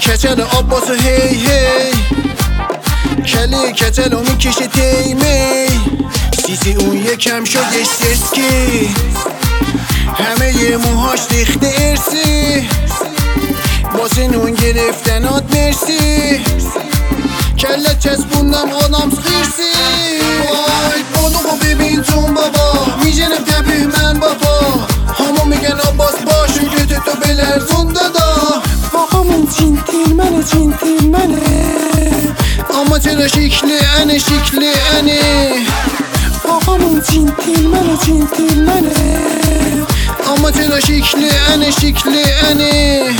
کچل آباسو هی هی، کلی کچل و میکشه تیمی، سیسی اون یکم شدش سرسکی، همه یه موهاش ریخته ارسی، واسه نون گرفتنات مرسی، کله چسبوندم آدم خیرسی. وای بادوغو ببین جون بابا، میجنم تبه من بابا، همون میگن آباس باشون که تو بلرزون دادا. آقامون جنتلمنه اما چرا شکل انه، آقامون جنتلمنه اما چرا شکل انه.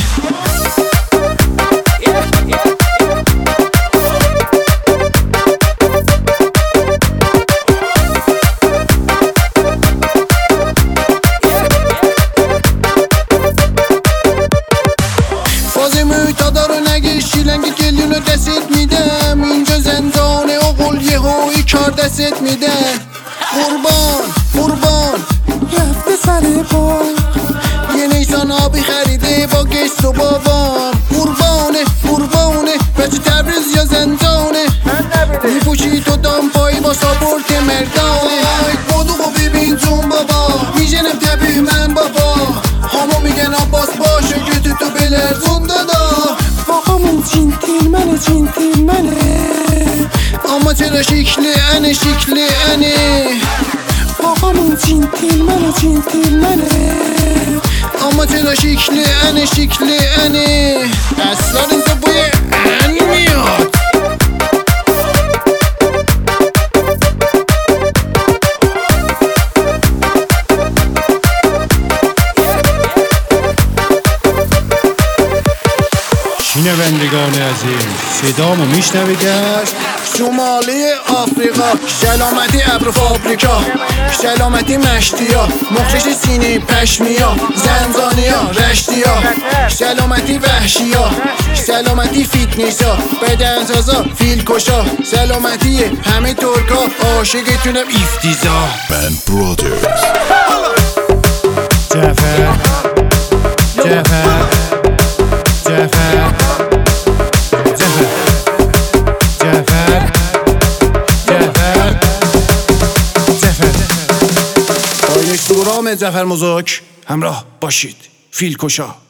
تا رو نگیر شیلنگ گلیونو دستت میدم، اینجا زندانه و قلیه هایی کار دستت میدم. قربان رفته سر پا، یه نیسان آبی خریده با گشت و بابام. قربانه بچه تبریز یا زندانه، میپوشی تو دامپایی با ساپورت مردانه. بادوغو ببین جون بابا، میجنم تبه من بابا، همو میگن آباس باشه که تو بلرزون دادا. آقامون جنتلمنه اما چرا شکل انه، آقامون جنتلمنه اما چرا شکل انه. اصلا اینجا بوی ان میاد. شنوندگان عزیز، صدامو میشنوید؟ شمالی آفریقا، سلامتی ابر فابریکا، سلامتی مشتیا، مخرش سینه پشمیا، زنزانیا رشتیا، سلامتی وحشیا، سلامتی فیتنسا، بدنسازا فیل کشا، سلامتی همه ترکا، عاشقتونم ایفتیزا. Band Brothers. جعفر با یک دورام جعفر مزاک همراه باشید. فیل کشا.